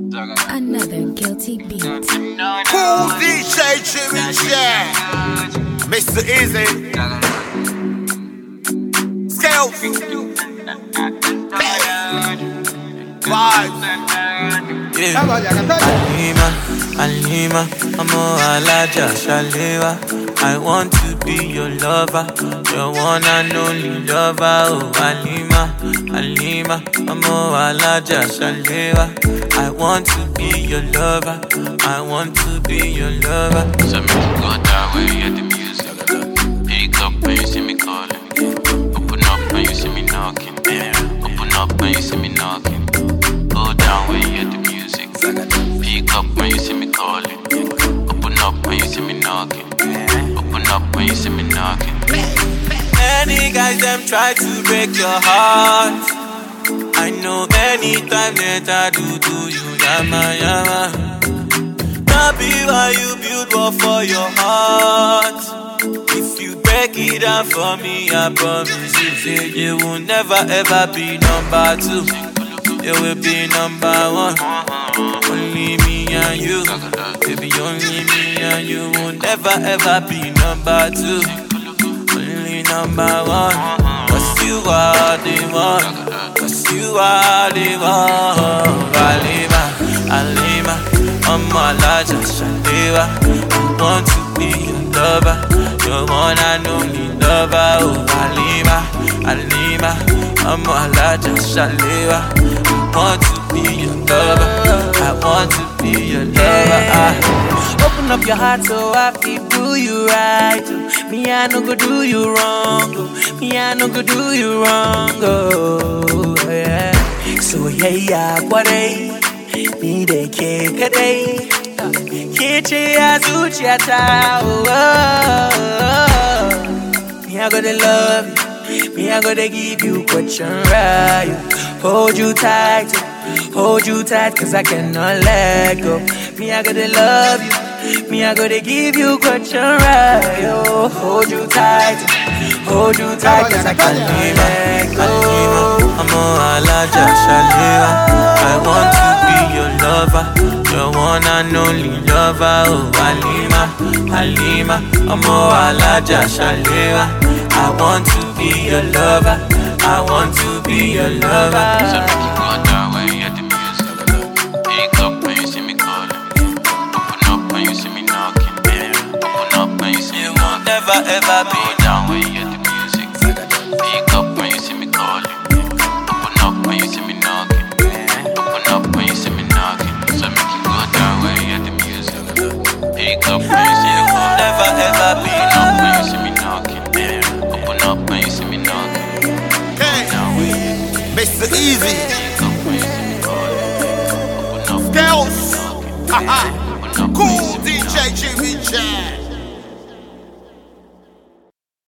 Another guilty beat. Cool DJ Jimmy Jack, Mr. Easy, Scales, Vibes. Alima, amo alaja shalewa. I want to be your lover, your one and only lover. Oh, Alima, amo alaja shalewa. I want to be your lover, I want to be your lover. So make you go that way at the music. Pick up when you see me calling. Open up when you see me knocking. Open up when you see me knocking. Go down when you hear the music. Pick up when you see me calling. Open up when you see me knocking. Open up when you see me knocking. Many guys them try to break your heart. I know anytime that I do you, yama. Not be why you build war for your heart. If you break it down for me, I promise you, say you will never ever be number two. You will be number one. Only me and you, baby, only me and you will never ever be number two. Only number one. Cause you are the one. Cause you are the one. Alima, I'm a large Shalewa. I want to be your lover, your one and only lover. Oh, Alima, I'm a large Shalewa. I want to be your lover, I want to be your lover. Open up your heart so I can do you right. Me, I no go do you wrong. Me, I no go do you wrong. Oh, yeah. So yeah, what me de cake a day. Kitche azuchi ata. Me, I gotta love you. Me, I gotta give you question right. Hold you tight, cause I cannot let go. Me, I gotta love you. Me, I gotta give you question right. Oh, hold you tight, cause I cannot let go. I'm a alaja shalewa. I want to be your lover, your one and only lover. Oh, Alima, I'm a alaja shalewa. I want to be your lover, I want to be your lover. So make you go that way at the music. Pick up when you see me calling. Open up when you see me knocking. Open up when you see me knocking. Never ever be down when you hear the music. Pick up when you see me calling. Open up when you see me knocking. Open up when you see me knocking. So make you go that way at the music. Pick up when you see me calling. Never ever be up when you see me knocking. Open up when you see me knocking. Hey, Mr. Easy, Scales, cool DJ Jimmy Jack.